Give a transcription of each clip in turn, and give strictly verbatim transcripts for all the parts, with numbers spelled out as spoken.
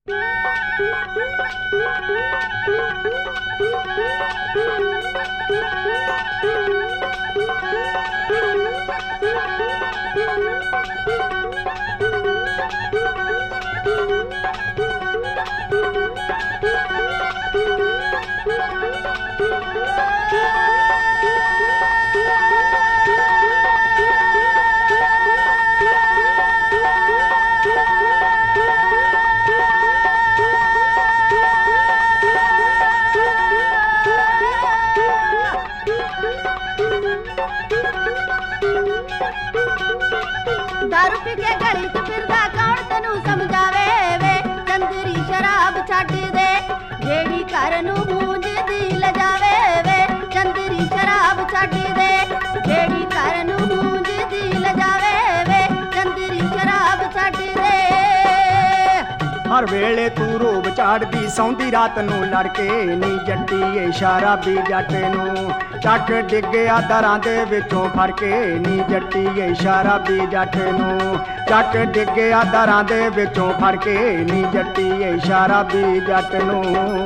दारू पी के गली च फिरदा कौन तैनू समझावे वे चंदरी शराब छड्ड दे जेड़ी घर नू मूंझदी लजावे वे चंदरी शराब छड्ड दे जेड़ी घर नू मूंझदी लजावे वे चंदरी शराब छड्ड दे। हर वेले तू रूप चाड़दी सौंदी रात नू लड़के नी जट्टी ए शराबी जट नू चक डिग्गिया दरां दे विचों फड़ के नी जट्टी ए शराबी जट नू चक डिग्गिया दरां दे विचों फड़ के नी जट्टी ए शराबी जट नू।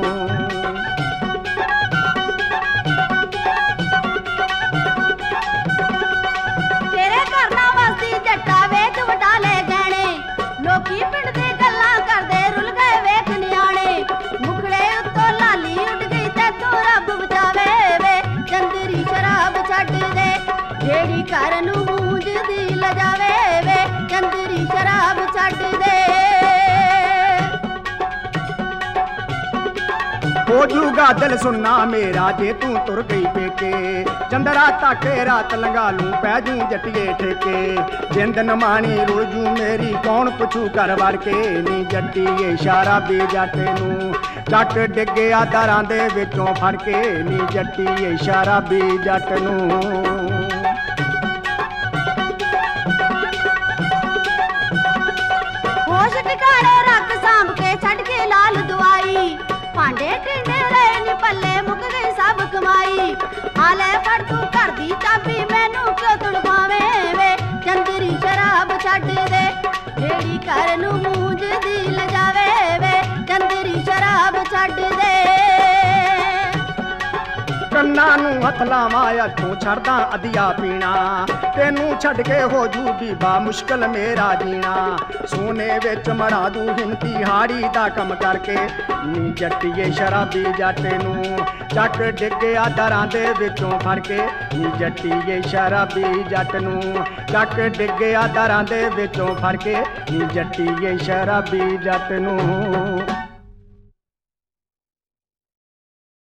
तेरे घर ना वसदी जट्टा वेच वटाले गहणे लोकी पिंड दे गल्लां करदे रुल गए वेख नियाणे मुखड़े उत्तों लाली उड़ गई ते तू रब बचावे वे चंदरी शराब छड्ड दे जेड़ी घर नू मूंझदी लजावे वे चंदरी शराब छड्ड दे। हो जूगा दिल सुनना मेरा जे तू तुर गई पेके चंदरा ताके रात लंघा लूं पै जूं जट्टिए ठेके जिंद नमानी रुल जूं मेरी कौन पुछू कर वड़ के नी जट्टी ए शराबी जट नू चक डिग्गिया दरां दे विचों फड़ के नी जट्टी ए शराबी जट नू। होश ठिकाने रख सांभ के छड्ड के लाल दवाई भांडे टिंडे रहे नी पल्ले मुक गई सब कमाई आले फड़ तू घर दी चाबी मैनू क्यों तुड़वावे वे चंदरी शराब छड्ड दे जेड़ी घर नू मूंझदी लजावे वे चंदरी शराब छड्ड दे। ਕੰਨਾਂ ਨੂੰ ਹੱਥ ਲਾਵਾਂ ਤੂੰ ਛੱਡਦਾ ਅਧਿਆ ਪੀਣਾ ਤੈਨੂੰ ਛੱਡ ਕੇ ਹੋ ਜੂ ਬੀਬਾ ਮੁਸ਼ਕਲ ਮੇਰਾ ਜੀਣਾ ਸੋਨੇ ਵਿੱਚ ਮੜਾ ਦੂ ਹਿੰਤੀ ਹਾੜੀ ਦਾ ਕੰਮ ਕਰਕੇ ਨੀ ਜੱਟੀਏ ਸ਼ਰਾਬੀ ਜੱਟ ਨੂੰ ਚੱਕ ਡਿੱਗਿਆ ਦਰਾਂ ਦੇ ਵਿੱਚੋਂ ਫੜ ਕੇ ਨੀ ਜੱਟੀਏ ਸ਼ਰਾਬੀ ਜੱਟ ਨੂੰ ਚੱਕ ਡਿੱਗਿਆ ਦਰਾਂ ਦੇ ਵਿੱਚੋਂ ਫੜ ਕੇ ਨੀ ਜੱਟੀਏ ਸ਼ਰਾਬੀ ਜੱਟ ਨੂੰ।